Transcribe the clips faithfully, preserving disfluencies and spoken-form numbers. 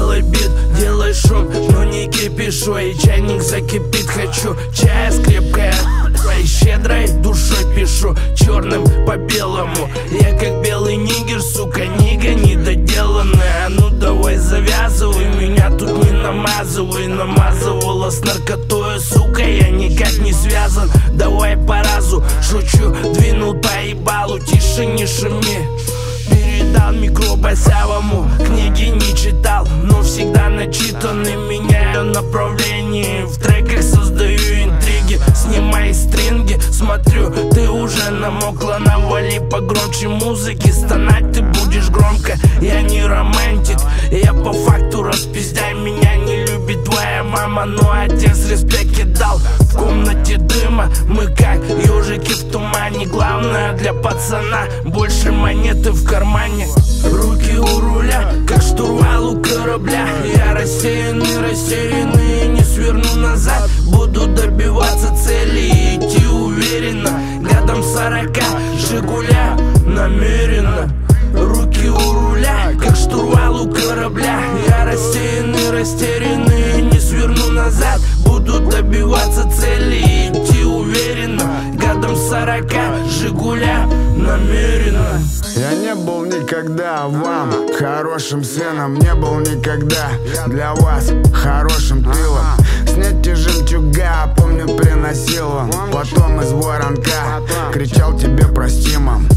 делай бит, делай шум, но не кипишу. И чайник закипит, хочу чая с крепкой и щедрой душой пишу черным по белому. Я как белый нигер, сука, нига недоделанная. Ну давай завязывай, меня тут не намазывай. Намазывала с наркотой, сука, я никак не связан. Давай по разу, шучу, двинул по ебалу. Тише, не шуми. Передал микро Басявому, книги не читал, но всегда начитанный. Меняю направление, в треках создаю интриги. Снимай стринги, смотрю, ты уже намокла. Навали погромче музыки, стонать ты будешь громко. Я не романтик, я по факту распиздяй. Меня не любит твоя мама, но отец респект кидал. В комнате дыма, мы как ежики в тумане. Главное для пацана, больше монеты в кармане. Руки у руля, как штурвал у корабля. Я рассеянный, рассеянный, не сверну назад. Буду добиваться цели и идти уверенно. Годом сорока, Жигуля, намеренно. Руки у руля, как штурвал у корабля. Я рассеянный, растерянный, не сверну назад. Буду добиваться цели и идти уверенно. Годом сорока, Жигуля, намеренно. Я не был никогда вам хорошим сыном, не был никогда для вас хорошим тылом. Снять жемчуга, помню, приносил вам. Потом из воронка кричал тебе прости, мам.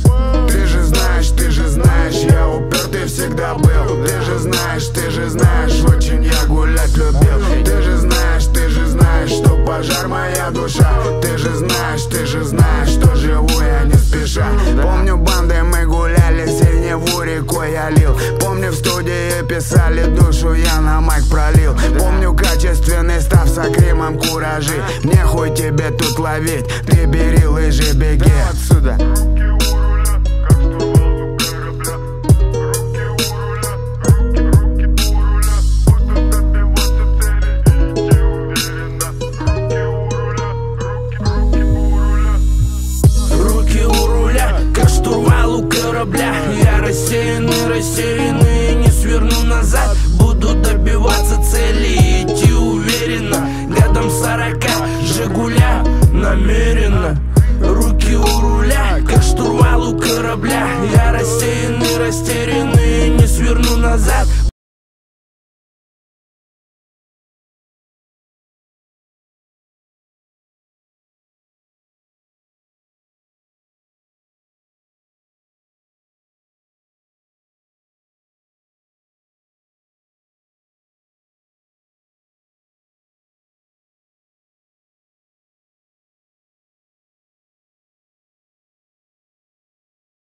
Ты же знаешь, ты же знаешь, я упертый всегда был. Ты же знаешь, ты же знаешь, очень я гулять любил. Ты же знаешь, ты же знаешь, что пожар моя душа. Ты же знаешь, ты же знаешь, что живу я не спеша. Помню, бандой мы гуляли, синеву рекой я лил. Помню, в студии писали душу, я на майк пролил. Помню, качественный став с акримом куражи. Мне хуй тебе тут ловить, ты бери лыжи, беги отсюда.